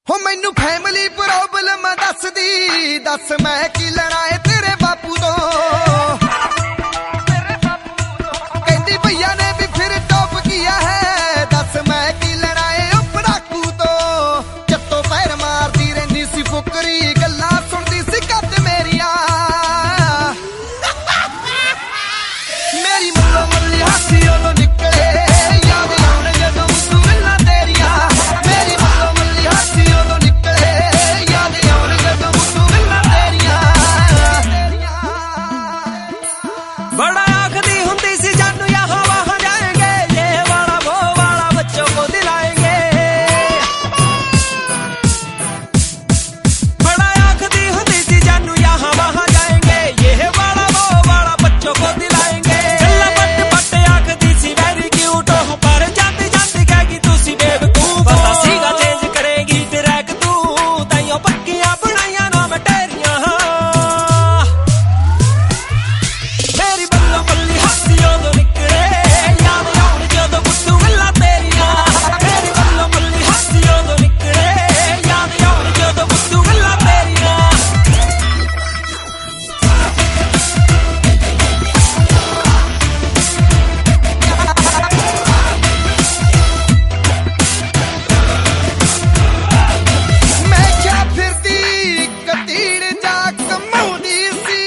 हो मैनू family problem दस दी दस मैं की लेना है तेरे बापू तो कहती भैया ने भी फिर टॉप किया है दस मैं की लेना है पड़ाकू तो चत्तो पैर मारती रहती सी फुकरी गल्ला सुनती सी कद मेरिया मेरी मल्लो मल्ली हासी उदों निकले याद आउण जदों तू गल्लां तेरिया मेरी मल्लो मल्ली हासी उदों निकले याद आउण जदों तू गल्लां तेरिया बड़ा आखदी हुंदी सी जानू यहाँ वहाँ जाएंगे ये वाला वो वाला बच्चों को दिलाएंगे बड़ा आखदी हुंदी सी जानू यहाँ वहाँ जाएंगे ये वाला वो वाला बच्चों को दिलाएंगे गल्ला पट पट आखदी सी वेरी क्यूट हो पर जाती जाती कहेगी तू सी बेवकूफ पता सीगा चेंज करेगी ट्रैक तू ताइयों पक्कियां बनाइयां ना मैं तेरियां मेरी बल्लो बल्ली हासी उदों निकले याद आउण जदों गुड्डू गल्लां तेरियां मेरी बल्लो बल्ली हासी उदों निकले याद आउण जदों गुड्डू गल्लां तेरियां मैं क्या फिरती कतीड़ जा कमाउंदी सी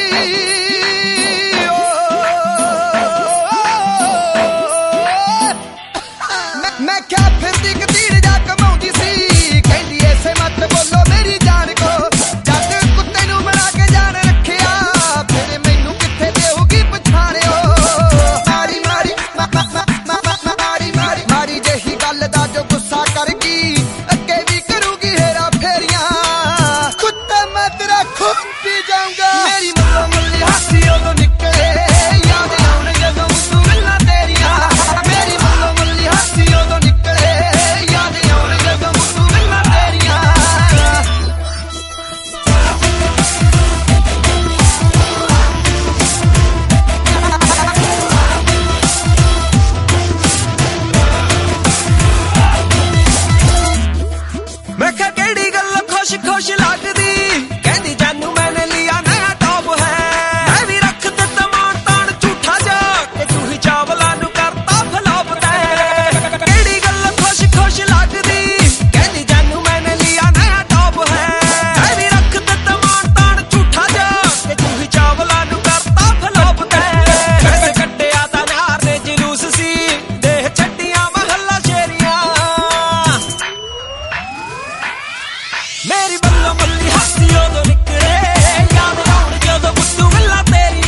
मैं क्या फिरती कतीड़ जा कमाउंदी सी कहंदी ऐसे मत बोलो मेरी जान को जद कुत्ते नू बना के जान रखिया फिर मैनू किथे देऊगी पछाणियो मारी मारी मारी मारी मारी जही गल दा जो गुस्सा कर गई अगे भी करूगी हेरा फेरियां कुत्ते मैं तेरा खून पी जाऊंगा मेरी मल्लो मल्ली हासी उदों निकले याद आउण जदों तू गल्लां तेरियां मेरी मल्लो मल्ली हासी उदों निकले याद आउण जदों तू गल्लां तेरियां मैं क्या केड़ी गल खुश खुश लगदी कहंदी जानू मैंने लिया नया टॉप है मैं भी रख दिता मान तान झूठा जा कि तू ही चावला नू करता फ्लॉप तै केड़ी गल खुश खुश लगदी कहंदी जानू मैंने लिया नया टॉप है मैं भी रख दिता मान तान झूठा जा कि तू ही चावला नू करता फ्लॉप तै वैसे कट्टिया दा नार ने जलूस सी देह छड्डियां महल्ला शेरियां मेरी बल्लो बल्ली हासी उदों निकले याद आउण जदों गुड्डू गल्लां तेरियां